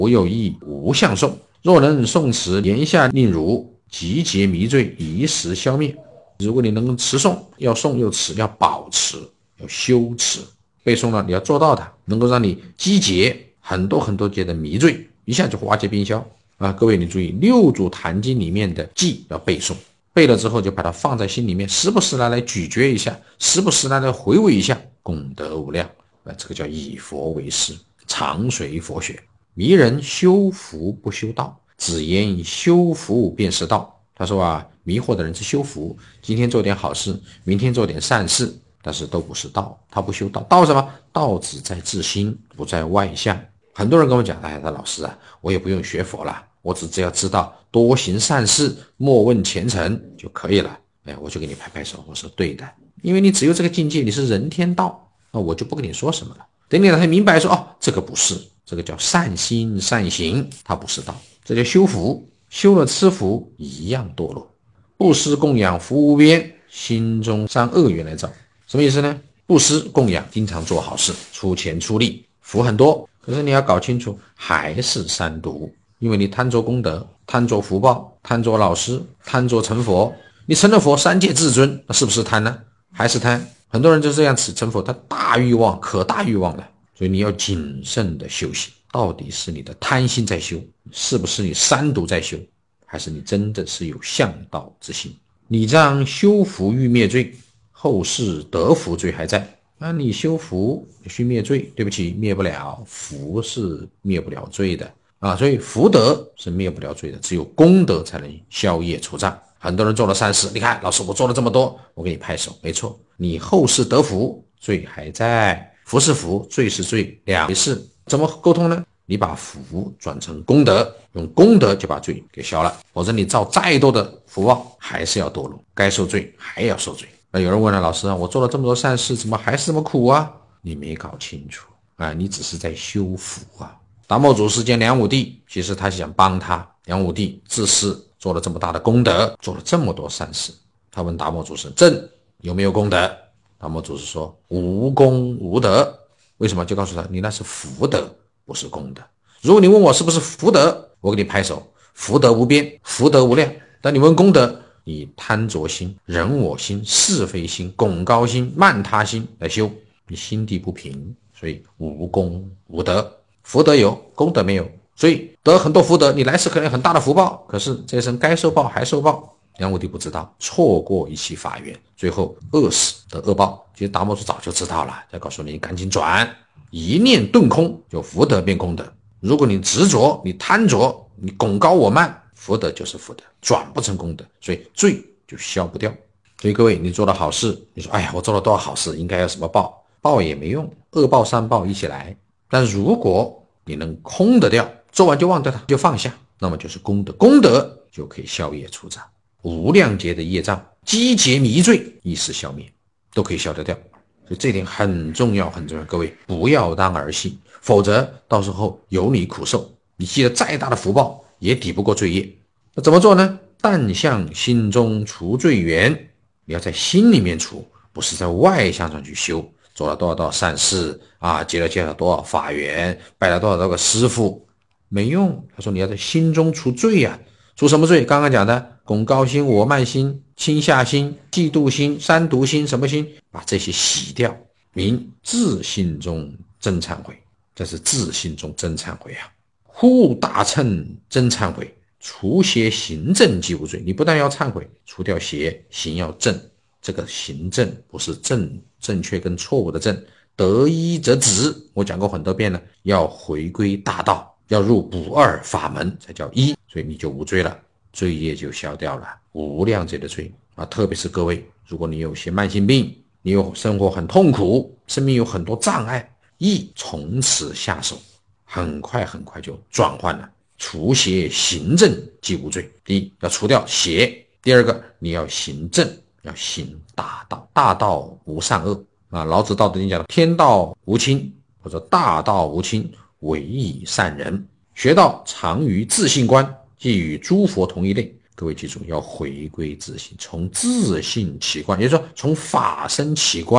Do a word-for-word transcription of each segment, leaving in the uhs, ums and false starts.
我有意无相受，若能诵持言下令汝，集结迷罪，一时消灭。如果你能持诵，要诵又持，要保持，要修持。背诵了你要做到它，能够让你集结很多很多节的迷罪，一下就化解冰消啊！各位你注意，六祖坛经里面的记要背诵，背了之后就把它放在心里面，时不时来来咀嚼一下，时不时来来回味一下，功德无量啊！这个叫以佛为师，常随佛学。迷人修福不修道，只言修福便是道。他说啊，迷惑的人是修福，今天做点好事，明天做点善事，但是都不是道，他不修道。道什么？道只在自心，不在外相。很多人跟我讲，哎，他老师啊，我也不用学佛了，我只只要知道多行善事，莫问前程就可以了。哎，我就给你拍拍手，我说对的，因为你只有这个境界，你是人天道，那我就不跟你说什么了。等你才明白说，哦，这个不是，这个叫善心善行，它不是道，这叫修福。修了吃福一样堕落。布施供养福无边，心中伤恶缘来造。什么意思呢？布施供养，经常做好事，出钱出力，福很多，可是你要搞清楚，还是三毒。因为你贪着功德，贪着福报，贪着老师，贪着成佛。你成了佛，三界至尊，那是不是贪呢？还是贪。很多人就这样成佛，他大欲望，可大欲望了。所以你要谨慎的修行，到底是你的贪心在修，是不是你三毒在修，还是你真的是有向道之心？你这样修福欲灭罪，后世得福罪还在。那你修福去灭罪，对不起，灭不了，福是灭不了罪的啊。所以福德是灭不了罪的，只有功德才能消业除障。很多人做了善事，你看老师我做了这么多，我给你拍手，没错，你后世得福，罪还在。福是福，罪是罪，两回事。怎么沟通呢？你把福转成功德，用功德就把罪给消了，否则你造再多的福报还是要堕落，该受罪还要受罪。那有人问了，老师啊，我做了这么多善事，怎么还是这么苦啊？你没搞清楚啊，你只是在修福啊。达摩祖师见梁武帝，其实他想帮他。梁武帝自恃做了这么大的功德，做了这么多善事，他问达摩祖师，朕有没有功德？达摩祖师说无功无德。为什么？就告诉他，你那是福德，不是功德。如果你问我是不是福德，我给你拍手，福德无边，福德无量。但你问功德，以贪着心、人我心、是非心、拱高心、慢他心来修，你心地不平，所以无功无德。福德有，功德没有，所以得很多福德，你来世可能有很大的福报，可是这一生该受报还受报。梁武帝不知道，错过一期法缘，最后饿死的恶报。其实达摩祖早就知道了，再告诉你赶紧转，一念顿空，就福德变功德。如果你执着，你贪着，你拱高我慢，福德就是福德，转不成功德，所以罪就消不掉。所以各位，你做了好事，你说哎呀，我做了多少好事，应该有什么报？报也没用，恶报三报一起来。但如果你能空得掉，做完就忘掉它，就放下，那么就是功德，功德就可以消业除障。无量劫的业障，积劫迷罪，一时消灭，都可以消得掉。所以这点很重要很重要，各位不要当儿戏，否则到时候有你苦受，你积了再大的福报也抵不过罪业。那怎么做呢？但向心中除罪缘，你要在心里面除，不是在外向上去修。做了多少多少善事啊，结了结了多少法缘，拜了多少多个师父，没用。他说你要在心中除罪啊。除什么罪？刚刚讲的拱高心、我慢心、轻下心、嫉妒心、三毒心，什么心？把这些洗掉，明自心中真忏悔。这是自心中真忏悔啊！护大乘真忏悔，除邪行正即无罪。你不但要忏悔，除掉邪，行要正。这个行正不是正正确跟错误的正，得一则直。我讲过很多遍了，要回归大道，要入不二法门才叫一，所以你就无罪了，罪业就消掉了，无量劫的罪啊！特别是各位，如果你有些慢性病，你有生活很痛苦，生命有很多障碍，一从此下手，很快很快就转换了。除邪行正即无罪。第一，要除掉邪；第二个，你要行正，要行大道，大道无善恶啊！老子道德经讲的，天道无亲，或者大道无亲，唯以善人。学道常于自性观，即与诸佛同一类。各位记住，要回归自性，从自性起观，也就是说从法身起观。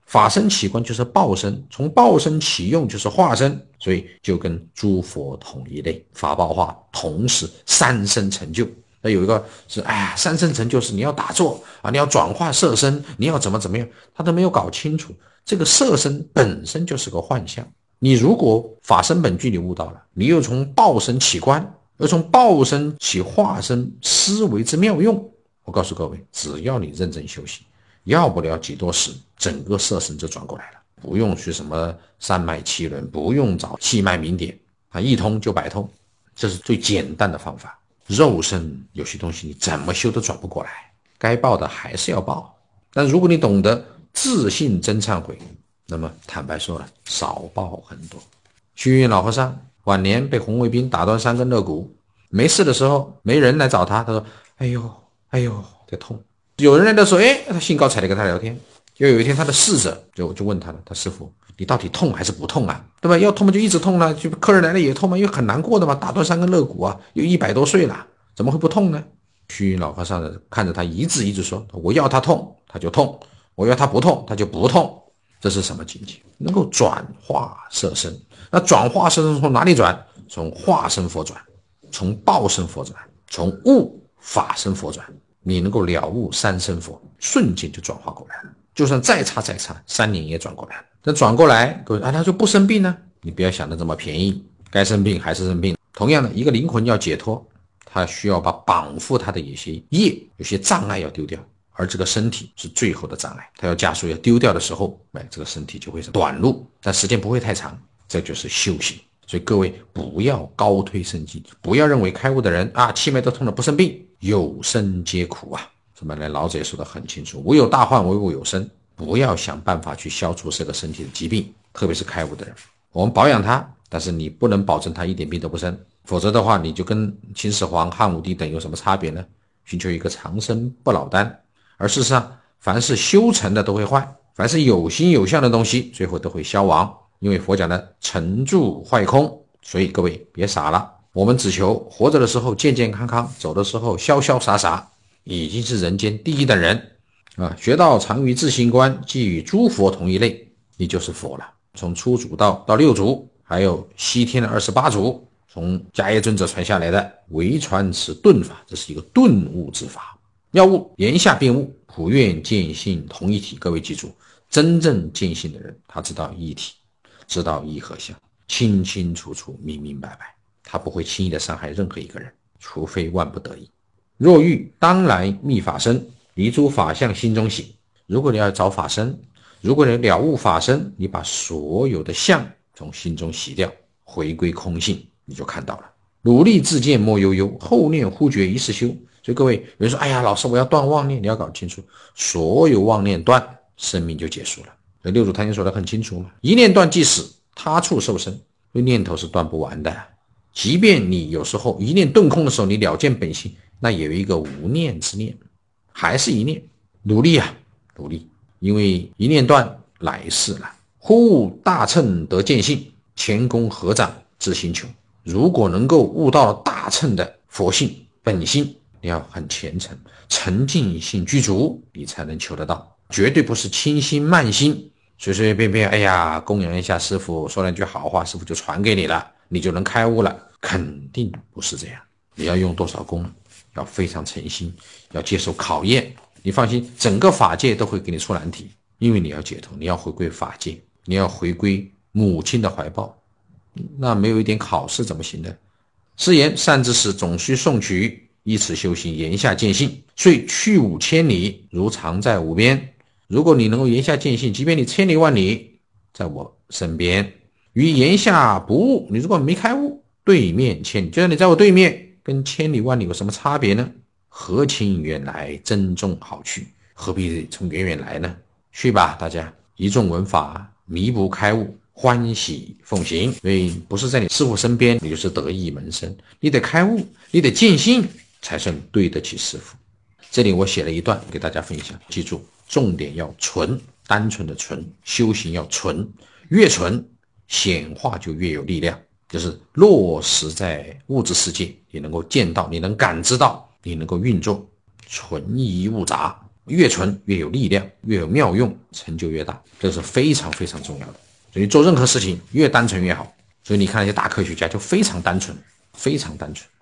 法身起观就是报身，从报身起用就是化身，所以就跟诸佛同一类，法报化同时三身成就。那有一个是哎呀，三身成就是你要打坐啊，你要转化色身，你要怎么怎么样，他都没有搞清楚，这个色身本身就是个幻象。你如果法身本具你悟到了，你又从报身起观，又从报身起化身思维之妙用，我告诉各位，只要你认真修行，要不了几多时，整个色身就转过来了，不用去什么三脉七轮，不用找气脉明点啊，一通就百通，这是最简单的方法。肉身有些东西你怎么修都转不过来，该报的还是要报。但如果你懂得自信真忏悔，那么坦白说了，少报很多。虚云老和尚晚年被红卫兵打断三根肋骨，没事的时候没人来找他，他说哎呦哎呦在痛。有人来的时候，哎，他兴高采烈跟他聊天。又有一天他的侍者就就问他了，他师父你到底痛还是不痛啊？对吧？要痛嘛就一直痛了，就客人来了也痛嘛，因为很难过的嘛，打断三根肋骨啊，又一百多岁了，怎么会不痛呢？虚云老和尚看着他一字一字说，我要他痛他就痛，我要他不痛他就不痛。这是什么境界？能够转化色身。那转化色身从哪里转？从化身佛转，从报身佛转，从悟法身佛转。你能够了悟三身佛，瞬间就转化过来了。就算再差再差，三年也转过来了。但转过来，各位啊，他就不生病呢？你不要想的这么便宜，该生病还是生病。同样的，一个灵魂要解脱，他需要把绑缚他的有些业、有些障碍要丢掉，而这个身体是最后的障碍。他要加速要丢掉的时候，哎，这个身体就会是短路，但时间不会太长。这就是修行。所以各位不要高推圣经，不要认为开悟的人啊，气脉都通了不生病，有生皆苦啊。什么呢？老子也说得很清楚，无有大患，唯吾有生。不要想办法去消除这个身体的疾病，特别是开悟的人。我们保养它，但是你不能保证它一点病都不生，否则的话，你就跟秦始皇、汉武帝等有什么差别呢？寻求一个长生不老丹。而事实上，凡是修成的都会坏，凡是有形有相的东西，最后都会消亡。因为佛讲的成住坏空，所以各位别傻了。我们只求活着的时候健健康康，走的时候潇潇洒洒，已经是人间第一等人啊！学到常于自性观，即与诸佛同一类，你就是佛了。从初祖道到六祖，还有西天的二十八祖，从迦叶尊者传下来的唯传此顿法，这是一个顿悟之法。要悟，言下便悟，普愿见性同一体。各位记住，真正见性的人，他知道一体，知道义和相，清清楚楚，明明白白，他不会轻易的伤害任何一个人，除非万不得已。若欲当来觅法身，离诸法相心中醒。如果你要找法身，如果你了悟法身，你把所有的相从心中洗掉，回归空性，你就看到了。努力自见莫悠悠，后念忽觉一世修。所以各位有人说，哎呀，老师我要断妄念，你要搞清楚，所有妄念断，生命就结束了。所以六祖坛经说得很清楚嘛，一念断即死，他处受生。所以念头是断不完的，即便你有时候一念顿空的时候，你了见本性，那也有一个无念之念，还是一念。努力啊，努力，因为一念断，来世了。忽大乘得见性，前功合掌自心求。如果能够悟到大乘的佛性本性，你要很虔诚，沉浸性具足，你才能求得到，绝对不是轻心慢心，随随便便，哎呀，供养一下师父，说两句好话，师父就传给你了，你就能开悟了，肯定不是这样。你要用多少功，要非常诚心，要接受考验。你放心，整个法界都会给你出难题，因为你要解脱，你要回归法界，你要回归母亲的怀抱，那没有一点考试怎么行呢？是言善知识总须诵取，依此修行，言下见性，虽去五千里，如常在无边。如果你能够言下见性，即便你千里万里在我身边，与言下不悟，你如果没开悟，对面千里，就算你在我对面，跟千里万里有什么差别呢？何情远来，珍重好去，何必从远远来呢？去吧，大家一众闻法，弥补开悟，欢喜奉行。所以不是在你师父身边，你就是得意门生，你得开悟，你得见性，才算对得起师父。这里我写了一段给大家分享，记住重点要纯，单纯的纯，修行要纯，越纯显化就越有力量，就是落实在物质世界，你能够见到，你能感知到，你能够运作，纯宜勿杂。 越纯越有力量，越有妙用，成就越大，这是非常非常重要的。所以做任何事情越单纯越好。所以你看那些大科学家就非常单纯，非常单纯。